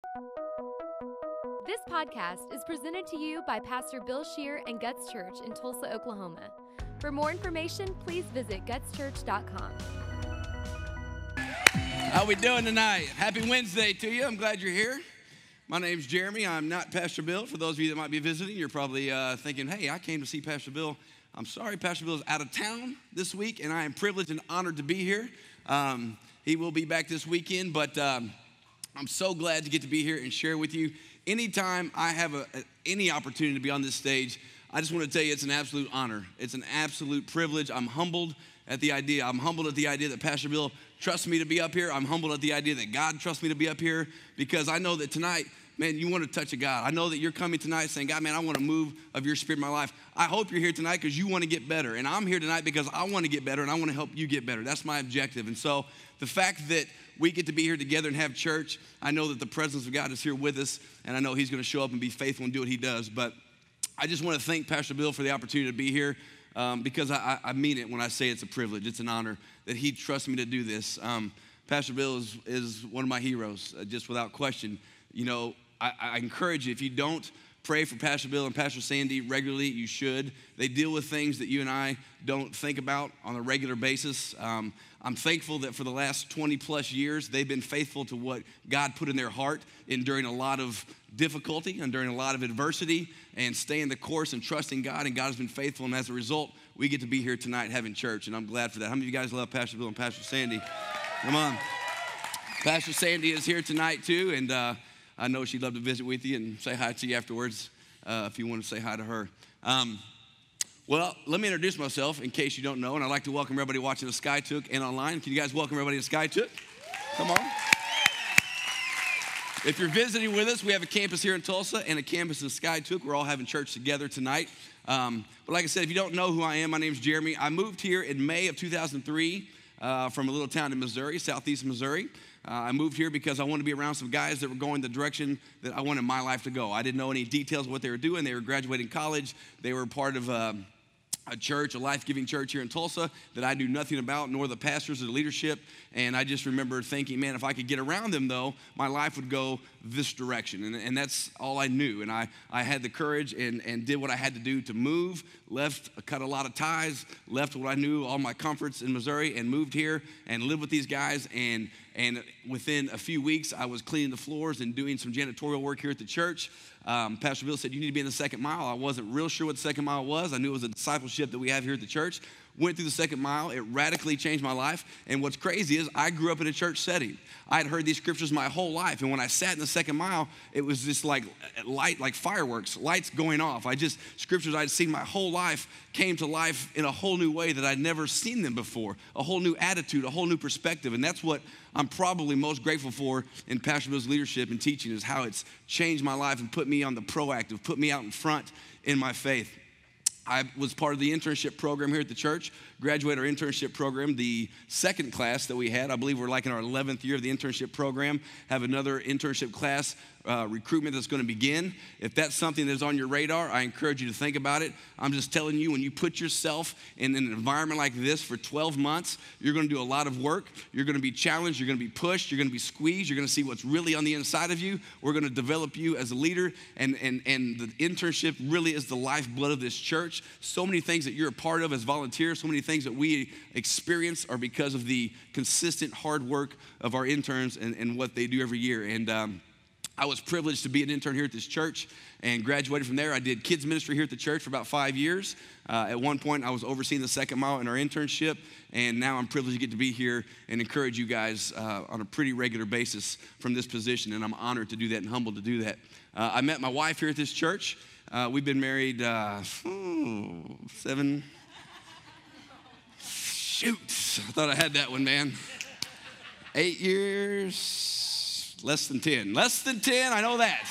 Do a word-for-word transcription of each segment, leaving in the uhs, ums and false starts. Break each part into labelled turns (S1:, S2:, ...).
S1: This podcast is presented to you by Pastor Bill Scheer and Guts Church in Tulsa, Oklahoma. For more information, please visit guts church dot com.
S2: How we doing tonight? Happy Wednesday to you. I'm glad you're here. My name's Jeremy. I'm not Pastor Bill. For those of you that might be visiting, you're probably uh, thinking, hey, I came to see Pastor Bill. I'm sorry, Pastor Bill is out of town this week, and I am privileged and honored to be here. Um, he will be back this weekend, but um, I'm so glad to get to be here and share with you. Anytime I have a, a, any opportunity to be on this stage, I just want to tell you it's an absolute honor. It's an absolute privilege. I'm humbled at the idea. I'm humbled at the idea that Pastor Bill trusts me to be up here. I'm humbled at the idea that God trusts me to be up here because I know that tonight, man, you want to touch a God. I know that you're coming tonight saying, God, man, I want to move of your spirit in my life. I hope you're here tonight because you want to get better. And I'm here tonight because I want to get better and I want to help you get better. That's my objective. And so the fact that we get to be here together and have church, I know that the presence of God is here with us. And I know he's going to show up and be faithful and do what he does. But I just want to thank Pastor Bill for the opportunity to be here um, because I, I mean it when I say it's a privilege. It's an honor that he trusts me to do this. Um, Pastor Bill is, is one of my heroes, uh, just without question. You know, I, I encourage you, if you don't pray for Pastor Bill and Pastor Sandy regularly, you should. They deal with things that you and I don't think about on a regular basis. Um, I'm thankful that for the last twenty plus years, they've been faithful to what God put in their heart enduring a lot of difficulty and during a lot of adversity and staying the course and trusting God, and God has been faithful, and as a result, we get to be here tonight having church, and I'm glad for that. How many of you guys love Pastor Bill and Pastor Sandy? Come on. Pastor Sandy is here tonight too, and uh, I know she'd love to visit with you and say hi to you afterwards uh, if you want to say hi to her. Um, well, let me introduce myself in case you don't know, and I'd like to welcome everybody watching the SkyTook and online. Can you guys welcome everybody to SkyTook? Come on. If you're visiting with us, we have a campus here in Tulsa and a campus in SkyTook. We're all having church together tonight. Um, but like I said, if you don't know who I am, my name's Jeremy. I moved here in May of two thousand three uh, from a little town in Missouri, southeast Missouri. Uh, I moved here because I wanted to be around some guys that were going the direction that I wanted my life to go. I didn't know any details of what they were doing. They were graduating college. They were part of um, a church, a life-giving church here in Tulsa that I knew nothing about, nor the pastors or the leadership. And I just remember thinking, man, if I could get around them, though, my life would go this direction. And, and that's all I knew. And I, I had the courage and, and did what I had to do to move, left, cut a lot of ties, left what I knew, all my comforts in Missouri, and moved here and lived with these guys. And And within a few weeks, I was cleaning the floors and doing some janitorial work here at the church. Um, Pastor Bill said, you need to be in the second mile. I wasn't real sure what the second mile was. I knew it was a discipleship that we have here at the church. Went through the second mile. It radically changed my life. And what's crazy is I grew up in a church setting. I had heard these scriptures my whole life. And when I sat in the second mile, it was just like light, like fireworks, lights going off. I just, scriptures I'd seen my whole life came to life in a whole new way that I'd never seen them before. A whole new attitude, a whole new perspective. And that's what I'm probably most grateful for in Pastor Bill's leadership and teaching, is how it's changed my life and put me on the proactive, put me out in front in my faith. I was part of the internship program here at the church, graduated our internship program. The second class that we had, I believe we're like in our eleventh year of the internship program, have another internship class uh, recruitment that's going to begin. If that's something that's on your radar, I encourage you to think about it. I'm just telling you, when you put yourself in an environment like this for twelve months, you're going to do a lot of work. You're going to be challenged. You're going to be pushed. You're going to be squeezed. You're going to see what's really on the inside of you. We're going to develop you as a leader, and, and, and the internship really is the lifeblood of this church. So many things that you're a part of as volunteers, so many things that we experience are because of the consistent hard work of our interns and, and what they do every year. And um, I was privileged to be an intern here at this church and graduated from there. I did kids ministry here at the church for about five years. Uh, at one point, I was overseeing the second mile in our internship, and now I'm privileged to get to be here and encourage you guys uh, on a pretty regular basis from this position, and I'm honored to do that and humbled to do that. Uh, I met my wife here at this church. Uh, we've been married uh, seven, shoot, I thought I had that one, man. Eight years, less than ten. Less than ten, I know that.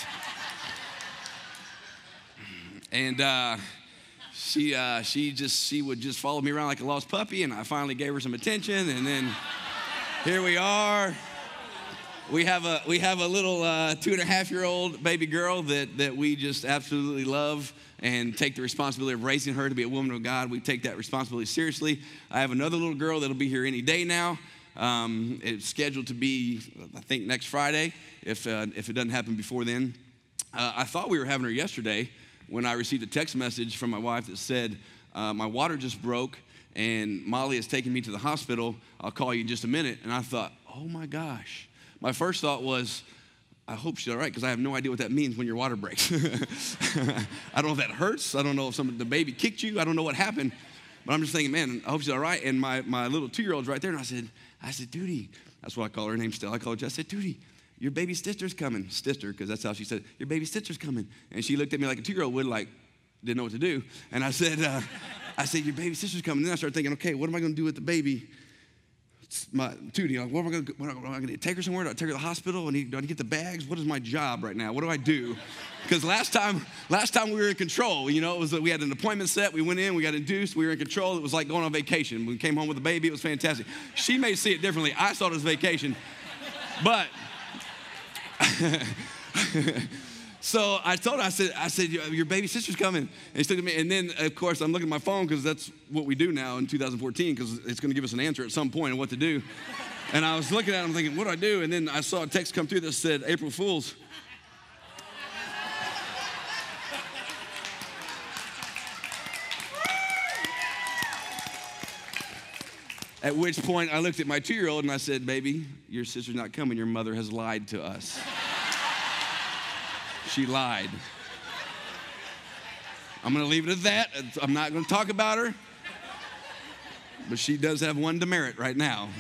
S2: And uh, she uh, she just, she would just follow me around like a lost puppy, and I finally gave her some attention, and then here we are. We have a we have a little uh, two and a half year old baby girl that that we just absolutely love and take the responsibility of raising her to be a woman of God. We take that responsibility seriously. I have another little girl that'll be here any day now. Um, it's scheduled to be, I think, next Friday, if, uh, if it doesn't happen before then. Uh, I thought we were having her yesterday when I received a text message from my wife that said, uh, my water just broke and Molly is taking me to the hospital. I'll call you in just a minute. And I thought, oh my gosh. My first thought was, I hope she's all right, because I have no idea what that means when your water breaks. I don't know if that hurts. I don't know if some, the baby kicked you. I don't know what happened. But I'm just thinking, man, I hope she's all right. And my, my little two-year-old's right there. And I said, I said, Duty. That's what I call her name still. I call her Jess. I said, Duty, your baby sister's coming. Sister, because that's how she said it. Your baby sister's coming. And she looked at me like a two-year-old would, like, didn't know what to do. And I said, uh, I said, your baby sister's coming. And then I started thinking, okay, what am I going to do with the baby? My Tootie, like, what am I going to What am I going to take her somewhere? Do I take her to the hospital? And do I get the bags? What is my job right now? What do I do? Because last time, last time we were in control. You know, it was we had an appointment set. We went in. We got induced. We were in control. It was like going on vacation. We came home with a baby. It was fantastic. She may see it differently. I thought it was vacation, but. So I told her, I said, I said, your baby sister's coming. And she looked at me, and then, of course, I'm looking at my phone because that's what we do now in two thousand fourteen, because it's going to give us an answer at some point on what to do. And I was looking at it, I'm thinking, what do I do? And then I saw a text come through that said, April Fools. At which point, I looked at my two-year-old and I said, baby, your sister's not coming. Your mother has lied to us. She lied. I'm going to leave it at that. I'm not going to talk about her. But she does have one demerit right now.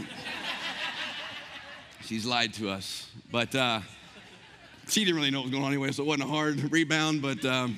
S2: She's lied to us. But uh, she didn't really know what was going on anyway, so it wasn't a hard rebound. But um,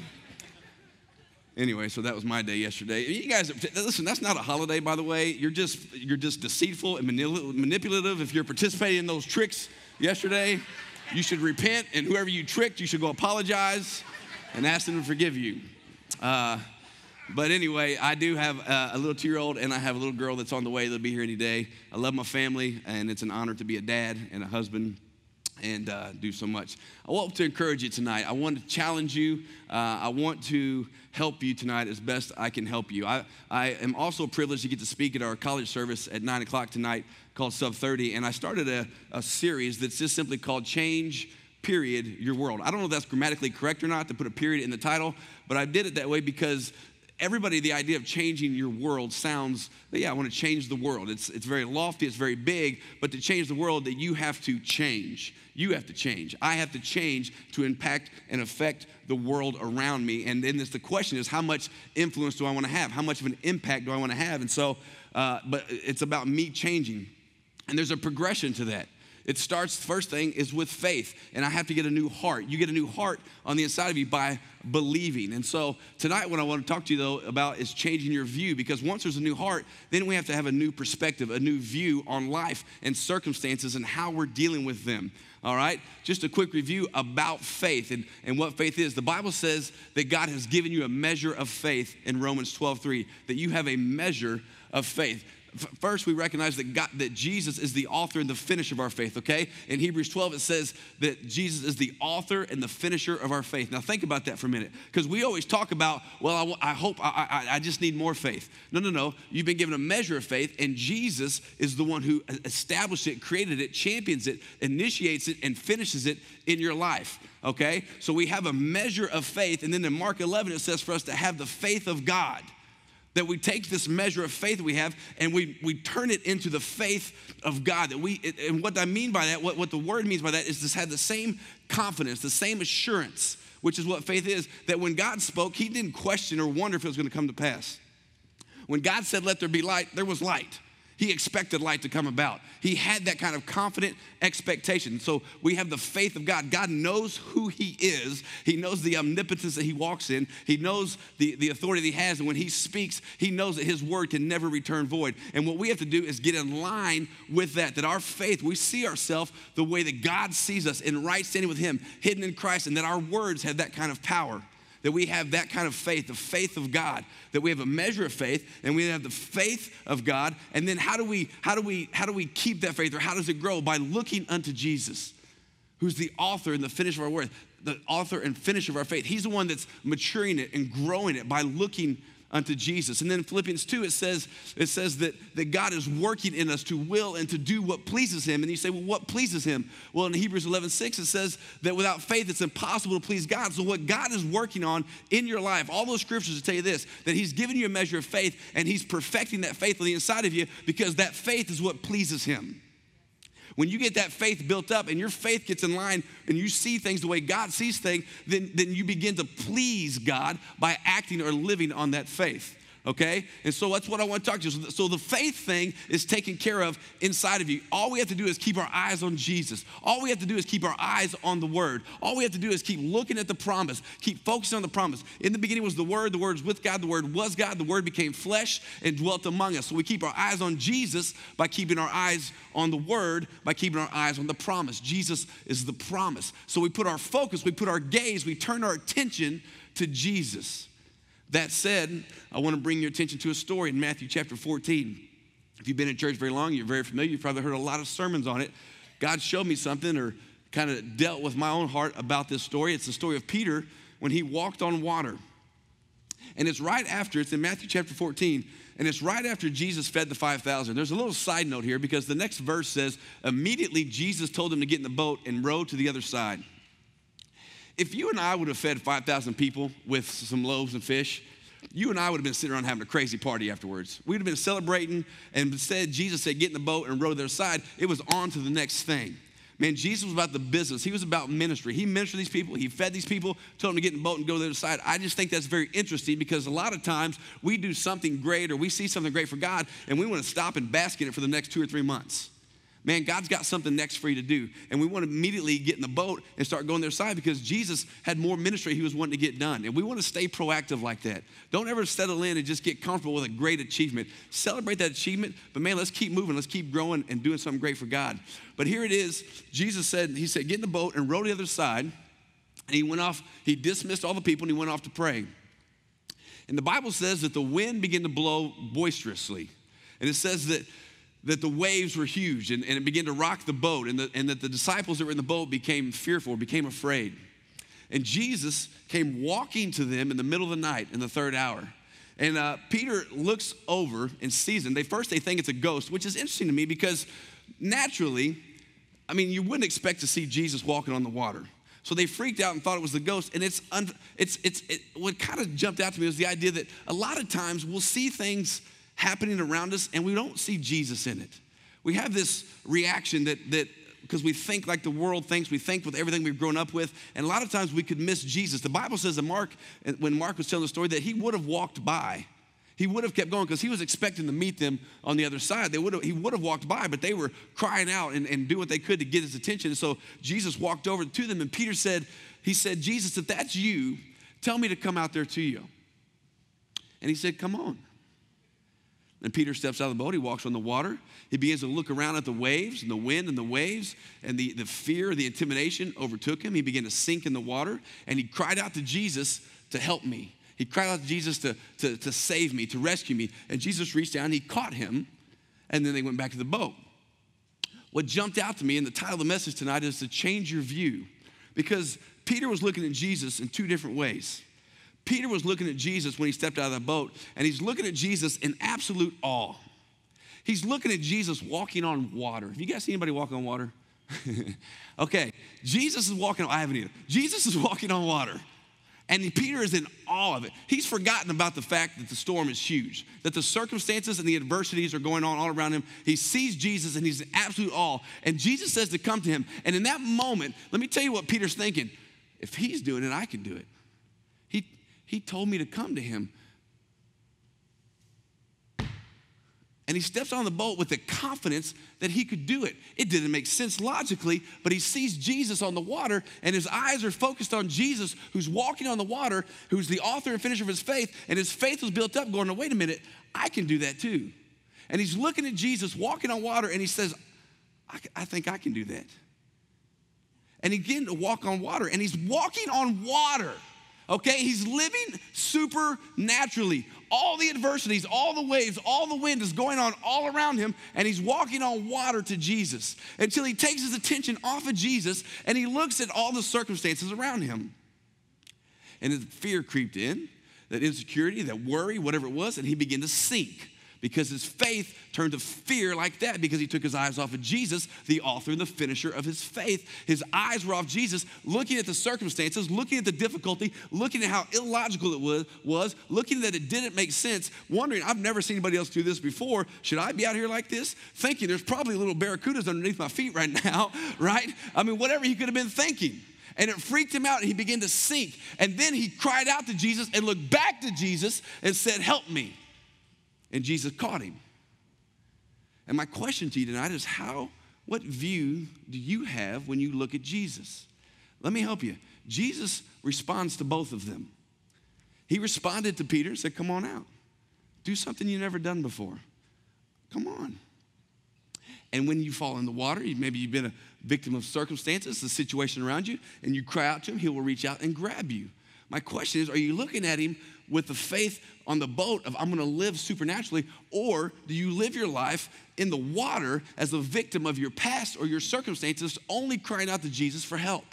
S2: anyway, so that was my day yesterday. You guys, listen, that's not a holiday, by the way. You're just, you're just deceitful and manipulative if you're participating in those tricks yesterday. You should repent, and whoever you tricked, you should go apologize and ask them to forgive you. Uh, but anyway, I do have a, a little two-year-old, and I have a little girl that's on the way. They'll be here any day. I love my family, and it's an honor to be a dad and a husband and uh, do so much. I want to encourage you tonight. I want to challenge you. Uh, I want to help you tonight as best I can help you. I, I am also privileged to get to speak at our college service at nine o'clock tonight called Sub thirty, and I started a, a series that's just simply called Change, Period, Your World. I don't know if that's grammatically correct or not to put a period in the title, but I did it that way because everybody, the idea of changing your world sounds, yeah, I want to change the world. It's, it's very lofty, it's very big, but to change the world, that you have to change. You have to change. I have to change to impact and affect the world around me. And then this, the question is, how much influence do I want to have? How much of an impact do I want to have? And so, uh, but it's about me changing. And there's a progression to that. It starts, the first thing is with faith, and I have to get a new heart. You get a new heart on the inside of you by believing. And so tonight what I want to talk to you, though, about is changing your view, because once there's a new heart, then we have to have a new perspective, a new view on life and circumstances and how we're dealing with them. All right? Just a quick review about faith and, and what faith is. The Bible says that God has given you a measure of faith in Romans twelve three, that you have a measure of faith. First, we recognize that God, that Jesus is the author and the finisher of our faith, okay? In Hebrews twelve, it says that Jesus is the author and the finisher of our faith. Now, think about that for a minute, because we always talk about, well, I, I hope, I, I, I just need more faith. No, no, no. You've been given a measure of faith, and Jesus is the one who established it, created it, champions it, initiates it, and finishes it in your life, okay? So we have a measure of faith, and then in Mark eleven, it says for us to have the faith of God. That we take this measure of faith we have and we, we turn it into the faith of God. That we, and what I mean by that, what, what the word means by that is to have the same confidence, the same assurance, which is what faith is, that when God spoke, he didn't question or wonder if it was going to come to pass. When God said, let there be light, there was light. He expected light to come about. He had that kind of confident expectation. So we have the faith of God. God knows who he is. He knows the omnipotence that he walks in. He knows the, the authority that he has. And when he speaks, he knows that his word can never return void. And what we have to do is get in line with that, that our faith, we see ourselves the way that God sees us in right standing with him, hidden in Christ, and that our words have that kind of power. That we have that kind of faith, the faith of God, that we have a measure of faith, and we have the faith of God. And then how do we, how do we, how do we keep that faith, or how does it grow? By looking unto Jesus, who's the author and the finisher of our worth, the author and finisher of our faith. He's the one that's maturing it and growing it by looking unto Jesus. And then in Philippians two, it says, it says that, that God is working in us to will and to do what pleases him. And you say, well, what pleases him? Well, in Hebrews eleven six, it says that without faith, it's impossible to please God. So what God is working on in your life, all those scriptures tell you this, that he's given you a measure of faith and he's perfecting that faith on the inside of you because that faith is what pleases him. When you get that faith built up and your faith gets in line and you see things the way God sees things, then, then you begin to please God by acting or living on that faith. Okay? And so that's what I want to talk to you. So the faith thing is taken care of inside of you. All we have to do is keep our eyes on Jesus. All we have to do is keep our eyes on the Word. All we have to do is keep looking at the promise, keep focusing on the promise. In the beginning was the Word, the Word was with God, the Word was God, the Word became flesh and dwelt among us. So we keep our eyes on Jesus by keeping our eyes on the Word, by keeping our eyes on the promise. Jesus is the promise. So we put our focus, we put our gaze, we turn our attention to Jesus. That said, I want to bring your attention to a story in Matthew chapter fourteen. If you've been in church very long, you're very familiar. You've probably heard a lot of sermons on it. God showed me something or kind of dealt with my own heart about this story. It's the story of Peter when he walked on water. And it's right after, it's in Matthew chapter fourteen, and it's right after Jesus fed the five thousand. There's a little side note here because the next verse says, immediately Jesus told him to get in the boat and row to the other side. If you and I would have fed five thousand people with some loaves and fish, you and I would have been sitting around having a crazy party afterwards. We'd have been celebrating, and instead Jesus said, get in the boat and row to their side. It was on to the next thing. Man, Jesus was about the business. He was about ministry. He ministered to these people. He fed these people, told them to get in the boat and go to the other side. I just think that's very interesting because a lot of times we do something great or we see something great for God, and we want to stop and bask in it for the next two or three months. Man, God's got something next for you to do. And we want to immediately get in the boat and start going their side because Jesus had more ministry he was wanting to get done. And we want to stay proactive like that. Don't ever settle in and just get comfortable with a great achievement. Celebrate that achievement, but man, let's keep moving. Let's keep growing and doing something great for God. But here it is. Jesus said, he said, get in the boat and row to the other side. And he went off, he dismissed all the people and he went off to pray. And the Bible says that the wind began to blow boisterously. And it says that that the waves were huge and, and it began to rock the boat and, the, and that the disciples that were in the boat became fearful, became afraid. And Jesus came walking to them in the middle of the night in the third hour. And uh, Peter looks over and sees them. They first they think it's a ghost, which is interesting to me because naturally, I mean, you wouldn't expect to see Jesus walking on the water. So they freaked out and thought it was the ghost. And it's, un, it's, it's it, what kind of jumped out to me was the idea that a lot of times we'll see things happening around us and we don't see Jesus in it. We have this reaction that that because we think like the world thinks, we think with everything we've grown up with, and a lot of times we could miss Jesus. The Bible says that Mark, when Mark was telling the story, that he would have walked by. He would have kept going because he was expecting to meet them on the other side. They would have, he would have walked by, but they were crying out and, and doing what they could to get his attention. And so Jesus walked over to them and Peter said, he said, Jesus, if that's you, tell me to come out there to you. And he said, come on. And Peter steps out of the boat, he walks on the water. He begins to look around at the waves and the wind and the waves, and the, the fear, the intimidation overtook him. He began to sink in the water, and he cried out to Jesus to help me. He cried out to Jesus to, to, to save me, to rescue me. And Jesus reached down, he caught him, and then they went back to the boat. What jumped out to me, and the title of the message tonight is to change your view, because Peter was looking at Jesus in two different ways. Peter was looking at Jesus when he stepped out of the boat, and he's looking at Jesus in absolute awe. He's looking at Jesus walking on water. Have you guys seen anybody walk on water? Okay, Jesus is walking on, I haven't either. Jesus is walking on water, and Peter is in awe of it. He's forgotten about the fact that the storm is huge, that the circumstances and the adversities are going on all around him. He sees Jesus, and he's in absolute awe, and Jesus says to come to him, and in that moment, let me tell you what Peter's thinking. If he's doing it, I can do it. He He told me to come to him. And he steps on the boat with the confidence that he could do it. It didn't make sense logically, but he sees Jesus on the water, and his eyes are focused on Jesus, who's walking on the water, who's the author and finisher of his faith, and his faith was built up going, no, wait a minute, I can do that too. And he's looking at Jesus walking on water, and he says, I, I think I can do that. And he began to walk on water, and he's walking on water. Okay, he's living supernaturally. All the adversities, all the waves, all the wind is going on all around him, and he's walking on water to Jesus until he takes his attention off of Jesus and he looks at all the circumstances around him. And his fear creeped in. that insecurity, that worry, whatever it was, and he began to sink because his faith turned to fear like that because he took his eyes off of Jesus, the author and the finisher of his faith. His eyes were off Jesus, looking at the circumstances, looking at the difficulty, looking at how illogical it was, was, looking that it didn't make sense, wondering, I've never seen anybody else do this before. Should I be out here like this? Thinking there's probably little barracudas underneath my feet right now, right? I mean, whatever he could have been thinking. And it freaked him out, and he began to sink. And then he cried out to Jesus and looked back to Jesus and said, help me. And Jesus caught him. And my question to you tonight is how, what view do you have when you look at Jesus? Let me help you. Jesus responds to both of them. He responded to Peter and said, come on out. Do something you've never done before. Come on. And when you fall in the water, maybe you've been a victim of circumstances, the situation around you, and you cry out to him, he will reach out and grab you. My question is, are you looking at him with the faith on the boat of I'm gonna live supernaturally, or do you live your life in the water as a victim of your past or your circumstances, only crying out to Jesus for help?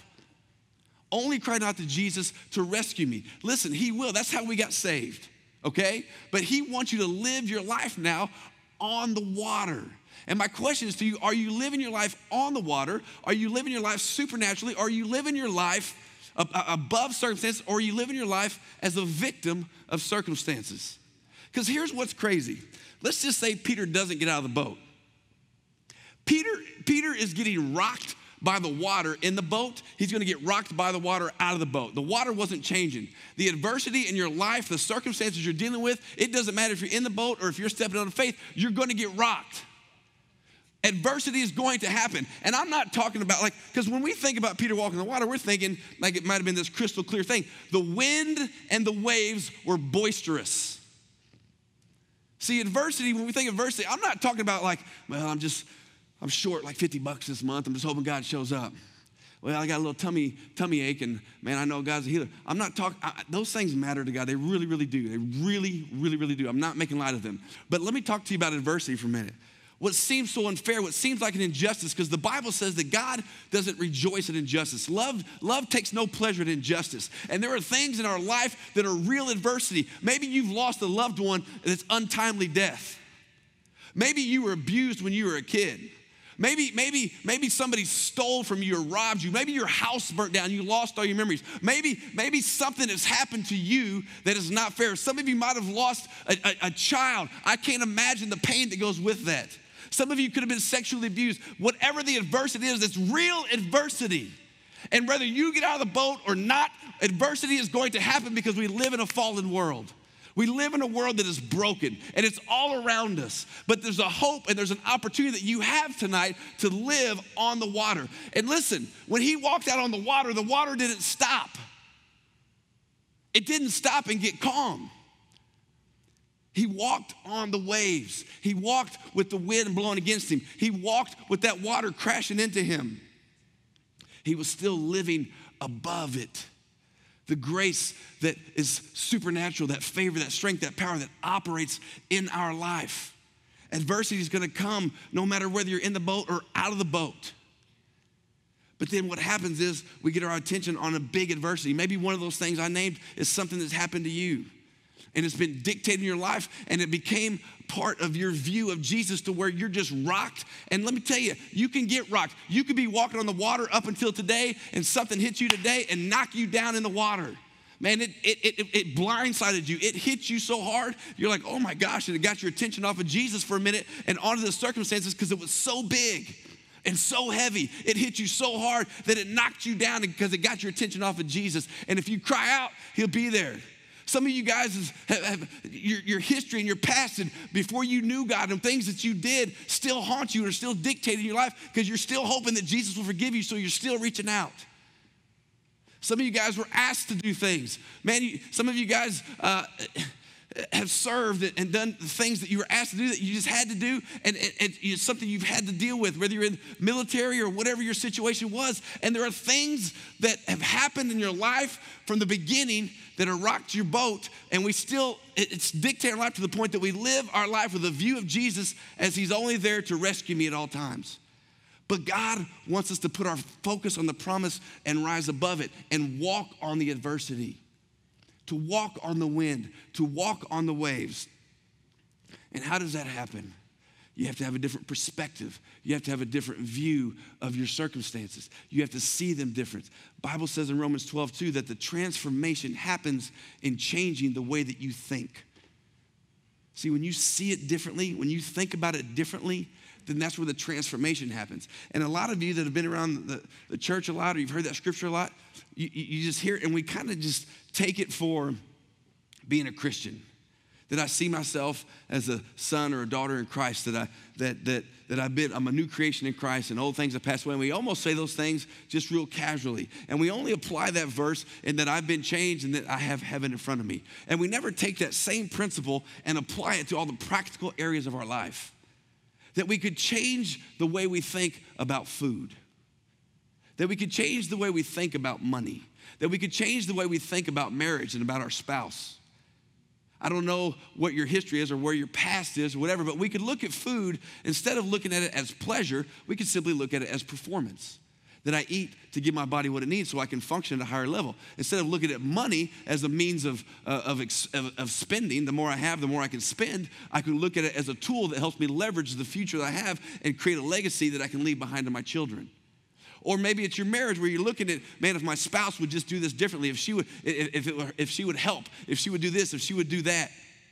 S2: Only crying out to Jesus to rescue me. Listen, he will. That's how we got saved, okay? But he wants you to live your life now on the water. And my question is to you, are you living your life on the water? Are you living your life supernaturally? Are you living your life above circumstances, or are you living your life as a victim of circumstances? Because here's what's crazy. Let's just say Peter doesn't get out of the boat. Peter, Peter is getting rocked by the water in the boat. He's gonna get rocked by the water out of the boat. The water wasn't changing. The adversity in your life, the circumstances you're dealing with, it doesn't matter if you're in the boat or if you're stepping out of faith, you're gonna get rocked. Adversity is going to happen. And I'm not talking about like, because when we think about Peter walking the water, we're thinking like it might have been this crystal clear thing. The wind and the waves were boisterous. See, adversity, when we think of adversity, I'm not talking about like, well, I'm just, I'm short like fifty bucks this month. I'm just hoping God shows up. Well, I got a little tummy tummy ache, and man, I know God's a healer. I'm not talking, those things matter to God. They really, really do. They really, really, really do. I'm not making light of them. But let me talk to you about adversity for a minute. What seems so unfair, what seems like an injustice, because the Bible says that God doesn't rejoice in injustice. Love, love takes no pleasure in injustice. And there are things in our life that are real adversity. Maybe you've lost a loved one that's untimely death. Maybe you were abused when you were a kid. Maybe, maybe, maybe somebody stole from you or robbed you. Maybe your house burnt down, you lost all your memories. Maybe, maybe something has happened to you that is not fair. Some of you might have lost a, a, a child. I can't imagine the pain that goes with that. Some of you could have been sexually abused. Whatever the adversity is, it's real adversity. And whether you get out of the boat or not, adversity is going to happen because we live in a fallen world. We live in a world that is broken, and it's all around us. But there's a hope and there's an opportunity that you have tonight to live on the water. And listen, when he walked out on the water, the water didn't stop. It didn't stop and get calm. He walked on the waves. He walked with the wind blowing against him. He walked with that water crashing into him. He was still living above it. The grace that is supernatural, that favor, that strength, that power that operates in our life. Adversity is gonna come no matter whether you're in the boat or out of the boat. But then what happens is we get our attention on a big adversity. Maybe one of those things I named is something that's happened to you. And it's been dictating your life, and it became part of your view of Jesus to where you're just rocked. And let me tell you, you can get rocked. You could be walking on the water up until today, and something hits you today and knock you down in the water. Man, it, it, it, it blindsided you. It hit you so hard, you're like, oh my gosh, and it got your attention off of Jesus for a minute and onto the circumstances because it was so big and so heavy. It hit you so hard that it knocked you down because it got your attention off of Jesus. And if you cry out, he'll be there. Some of you guys have, have your, your history and your past and before you knew God and things that you did still haunt you and are still dictating your life because you're still hoping that Jesus will forgive you, so you're still reaching out. Some of you guys were asked to do things. Man, you, some of you guys uh, have served and done the things that you were asked to do that you just had to do, and, and, and it's something you've had to deal with, whether you're in military or whatever your situation was. And there are things that have happened in your life from the beginning that have rocked your boat, and we still, it's dictating our life to the point that we live our life with a view of Jesus as he's only there to rescue me at all times. But God wants us to put our focus on the promise and rise above it and walk on the adversity. to walk on the wind, to walk on the waves. And how does that happen? You have to have a different perspective. You have to have a different view of your circumstances. You have to see them different. Bible says in Romans twelve two that the transformation happens in changing the way that you think. See, when you see it differently, when you think about it differently, then that's where the transformation happens. And a lot of you that have been around the, the church a lot, or you've heard that scripture a lot, you, you just hear it, and we kind of just take it for being a Christian. That I see myself as a son or a daughter in Christ, that, I, that, that, that I've been, I'm a new creation in Christ, and old things have passed away. And we almost say those things just real casually. And we only apply that verse in that I've been changed and that I have heaven in front of me. And we never take that same principle and apply it to all the practical areas of our life. That we could change the way we think about food. That we could change the way we think about money. That we could change the way we think about marriage and about our spouse. I don't know what your history is or where your past is or whatever, but we could look at food, instead of looking at it as pleasure, we could simply look at it as performance. That I eat to give my body what it needs so I can function at a higher level. Instead of looking at money as a means of, uh, of, ex- of, of spending, the more I have, the more I can spend, I can look at it as a tool that helps me leverage the future that I have and create a legacy that I can leave behind to my children. Or maybe it's your marriage where you're looking at, man, if my spouse would just do this differently, if she would, if, it were, if she would help, if she would do this, if she would do that.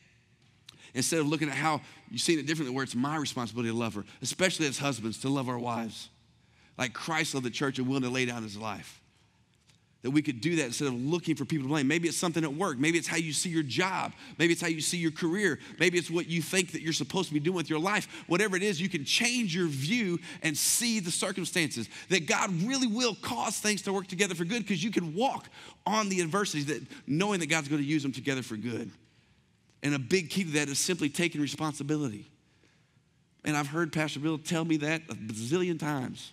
S2: Instead of looking at how you're seeing it differently, where it's my responsibility to love her, especially as husbands, to love our wives. Like Christ loved the church and willing to lay down his life. That we could do that instead of looking for people to blame. Maybe it's something at work. Maybe it's how you see your job. Maybe it's how you see your career. Maybe it's what you think that you're supposed to be doing with your life. Whatever it is, you can change your view and see the circumstances. That God really will cause things to work together for good, because you can walk on the adversities, that knowing that God's going to use them together for good. And a big key to that is simply taking responsibility. And I've heard Pastor Bill tell me that a bazillion times.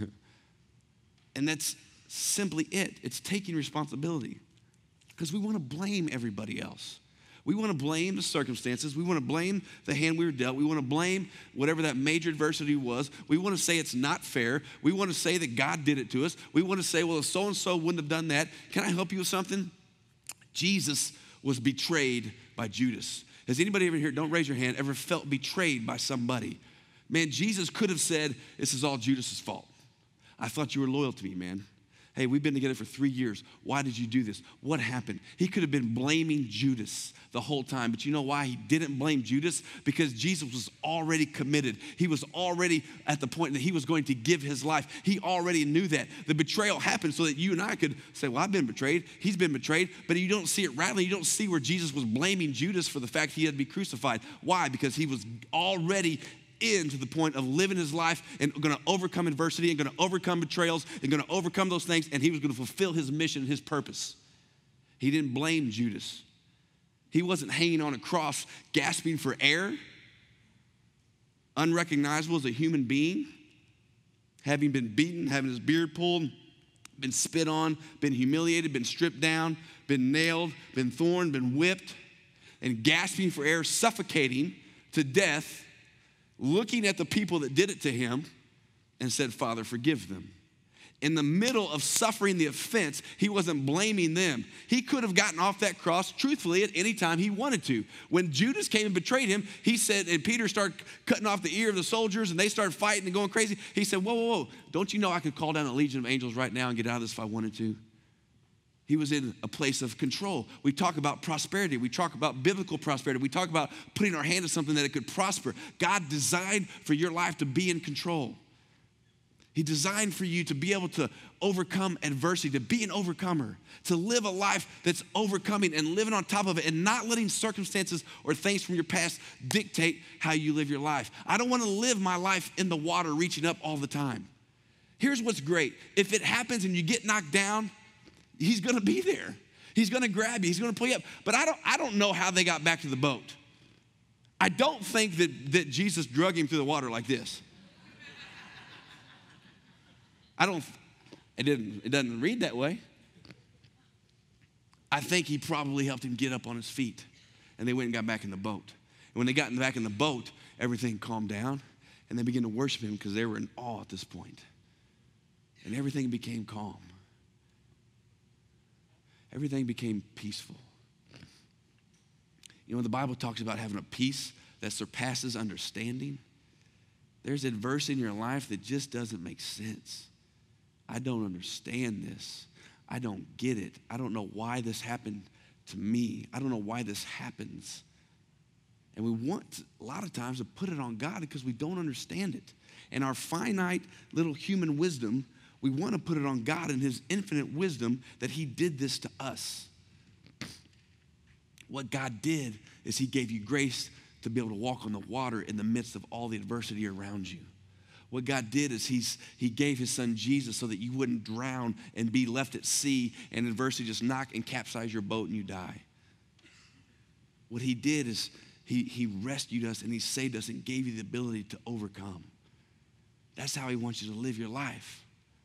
S2: And that's simply it. It's taking responsibility, because we want to blame everybody else. We want to blame the circumstances. We want to blame the hand we were dealt. We want to blame whatever that major adversity was. We want to say it's not fair. We want to say that God did it to us. We want to say, well, if so-and-so wouldn't have done that. Can I help you with something? Jesus was betrayed by Judas. Has anybody ever here, don't raise your hand, ever felt betrayed by somebody? Man, Jesus could have said, this is all Judas's fault. I thought you were loyal to me, man. Hey, we've been together for three years. Why did you do this? What happened? He could have been blaming Judas the whole time. But you know why he didn't blame Judas? Because Jesus was already committed. He was already at the point that he was going to give his life. He already knew that. The betrayal happened so that you and I could say, well, I've been betrayed. He's been betrayed. But you don't see it rightly. You don't see where Jesus was blaming Judas for the fact he had to be crucified. Why? Because he was already in to the point of living his life and going to overcome adversity and going to overcome betrayals and going to overcome those things, and he was going to fulfill his mission, his purpose. He didn't blame Judas. He wasn't hanging on a cross gasping for air, unrecognizable as a human being, having been beaten, having his beard pulled, been spit on, been humiliated, been stripped down, been nailed, been thorned, been whipped, and gasping for air, suffocating to death, looking at the people that did it to him, and said, Father, forgive them. In the middle of suffering the offense, he wasn't blaming them. He could have gotten off that cross, truthfully, at any time he wanted to. When Judas came and betrayed him, he said, and Peter started cutting off the ear of the soldiers, and they started fighting and going crazy. He said, whoa, whoa, whoa, don't you know I could call down a legion of angels right now and get out of this if I wanted to? He was in a place of control. We talk about prosperity. We talk about biblical prosperity. We talk about putting our hand to something that it could prosper. God designed for your life to be in control. He designed for you to be able to overcome adversity, to be an overcomer, to live a life that's overcoming and living on top of it and not letting circumstances or things from your past dictate how you live your life. I don't want to live my life in the water reaching up all the time. Here's what's great. If it happens and you get knocked down, he's going to be there. He's going to grab you. He's going to pull you up. But I don't, I don't know how they got back to the boat. I don't think that, that Jesus drug him through the water like this. I don't, it didn't, it doesn't read that way. I think he probably helped him get up on his feet, and they went and got back in the boat. And when they got back in the boat, everything calmed down, and they began to worship him because they were in awe at this point. And everything became calm. Everything became peaceful. You know, the Bible talks about having a peace that surpasses understanding. There's adversity in your life that just doesn't make sense. I don't understand this. I don't get it. I don't know why this happened to me. I don't know why this happens. And we want to, a lot of times to put it on God because we don't understand it. And our finite little human wisdom, we want to put it on God and his infinite wisdom that he did this to us. What God did is he gave you grace to be able to walk on the water in the midst of all the adversity around you. What God did is he's, he gave his son Jesus so that you wouldn't drown and be left at sea and adversity just knock and capsize your boat and you die. What he did is he, he rescued us and he saved us and gave you the ability to overcome. That's how he wants you to live your life.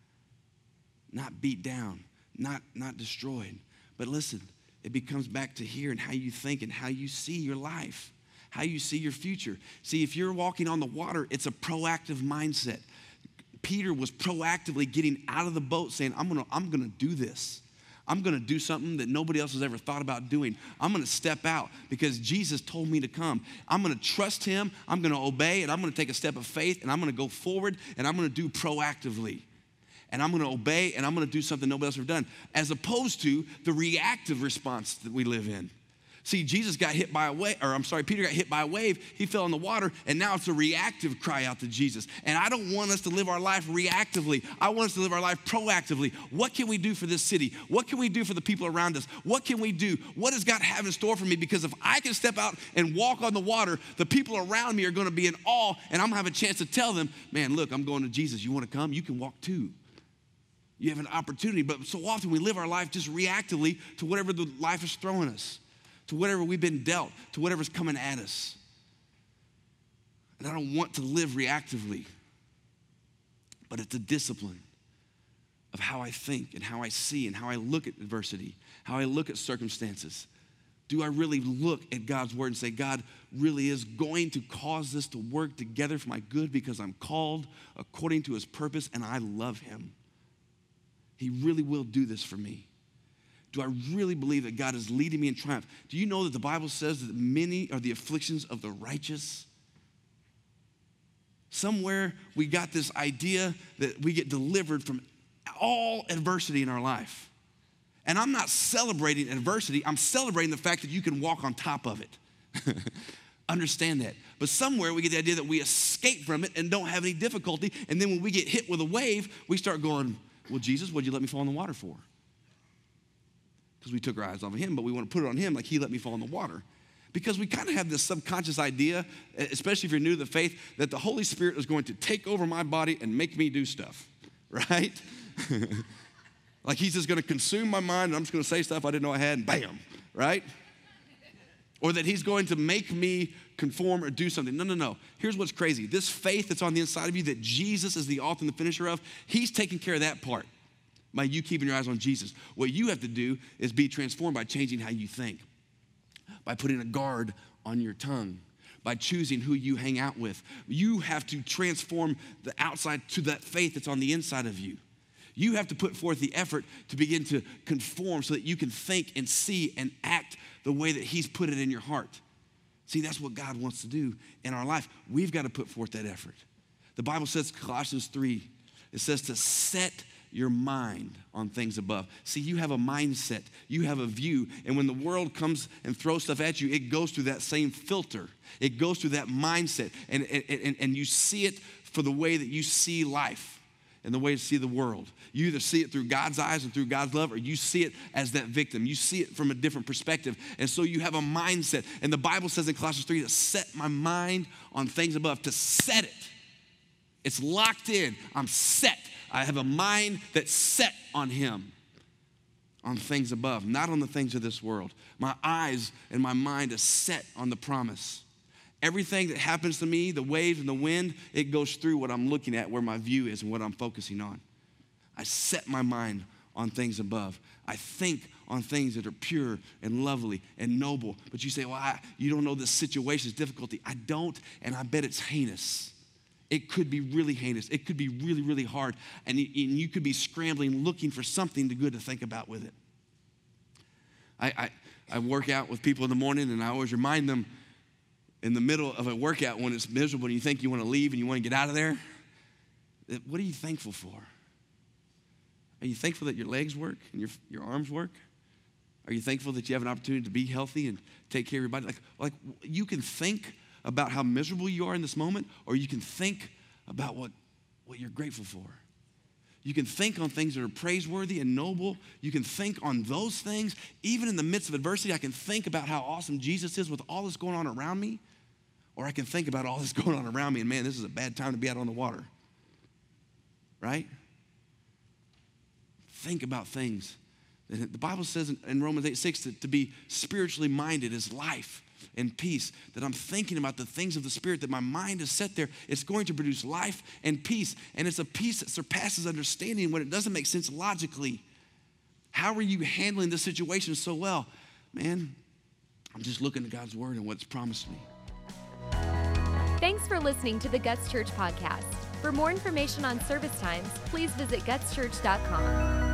S2: Not beat down, not, not destroyed. But listen, it becomes back to here and how you think and how you see your life, how you see your future. See, if you're walking on the water, it's a proactive mindset. Peter was proactively getting out of the boat saying, I'm gonna, I'm gonna do this. I'm gonna do something that nobody else has ever thought about doing. I'm gonna step out because Jesus told me to come. I'm gonna trust him, I'm gonna obey, and I'm gonna take a step of faith, and I'm gonna go forward, and I'm gonna do proactively. And I'm gonna obey, and I'm gonna do something nobody else has ever done, as opposed to the reactive response that we live in. See, Jesus got hit by a wave, or I'm sorry, Peter got hit by a wave, he fell in the water, and now it's a reactive cry out to Jesus. And I don't want us to live our life reactively. I want us to live our life proactively. What can we do for this city? What can we do for the people around us? What can we do? What does God have in store for me? Because if I can step out and walk on the water, the people around me are gonna be in awe, and I'm gonna have a chance to tell them, man, look, I'm going to Jesus. You wanna come? You can walk too. You have an opportunity, but so often we live our life just reactively to whatever the life is throwing us, to whatever we've been dealt, to whatever's coming at us. And I don't want to live reactively, but it's a discipline of how I think and how I see and how I look at adversity, how I look at circumstances. Do I really look at God's word and say, God really is going to cause this to work together for my good because I'm called according to his purpose and I love him. He really will do this for me. Do I really believe that God is leading me in triumph? Do you know that the Bible says that many are the afflictions of the righteous? Somewhere we got this idea that we get delivered from all adversity in our life. And I'm not celebrating adversity, I'm celebrating the fact that you can walk on top of it. Understand that. But somewhere we get the idea that we escape from it and don't have any difficulty. And then when we get hit with a wave, we start going, well, Jesus, what'd you let me fall in the water for? Because we took our eyes off of him, but we want to put it on him like he let me fall in the water. Because we kind of have this subconscious idea, especially if you're new to the faith, that the Holy Spirit is going to take over my body and make me do stuff, right? Like he's just going to consume my mind and I'm just going to say stuff I didn't know I had and bam, right? Or that he's going to make me conform or do something. No, no, no. Here's what's crazy. This faith that's on the inside of you that Jesus is the author and the finisher of, he's taking care of that part by you keeping your eyes on Jesus. What you have to do is be transformed by changing how you think, by putting a guard on your tongue, by choosing who you hang out with. You have to transform the outside to that faith that's on the inside of you. You have to put forth the effort to begin to conform so that you can think and see and act the way that he's put it in your heart. See, that's what God wants to do in our life. We've got to put forth that effort. The Bible says, Colossians three, it says to set your mind on things above. See, you have a mindset, you have a view, and when the world comes and throws stuff at you, it goes through that same filter. It goes through that mindset, and, and, and, and you see it for the way that you see life and the way you see the world. You either see it through God's eyes and through God's love, or you see it as that victim. You see it from a different perspective. And so you have a mindset. And the Bible says in Colossians three to set my mind on things above, to set it. It's locked in. I'm set. I have a mind that's set on him, on things above, not on the things of this world. My eyes and my mind are set on the promise. Everything that happens to me, the waves and the wind, it goes through what I'm looking at, where my view is and what I'm focusing on. I set my mind on things above. I think on things that are pure and lovely and noble. But you say, well, I, you don't know this situation's difficulty. I don't, and I bet it's heinous. It could be really heinous. It could be really, really hard. And you, and you could be scrambling, looking for something good to think about with it. I, I, I work out with people in the morning, and I always remind them in the middle of a workout when it's miserable and you think you want to leave and you want to get out of there, what are you thankful for? Are you thankful that your legs work and your, your arms work? Are you thankful that you have an opportunity to be healthy and take care of your body? Like, like you can think about how miserable you are in this moment, or you can think about what, what you're grateful for. You can think on things that are praiseworthy and noble. You can think on those things. Even in the midst of adversity, I can think about how awesome Jesus is with all that's going on around me, or I can think about all that's going on around me and, man, this is a bad time to be out on the water, right? Think about things. The Bible says in Romans eight six that to be spiritually minded is life and peace, that I'm thinking about the things of the Spirit, that my mind is set there. It's going to produce life and peace, and it's a peace that surpasses understanding when it doesn't make sense logically. How are you handling this situation so well? Man, I'm just looking at God's Word and what's promised me.
S1: Thanks for listening to the Guts Church podcast. For more information on service times, please visit guts church dot com.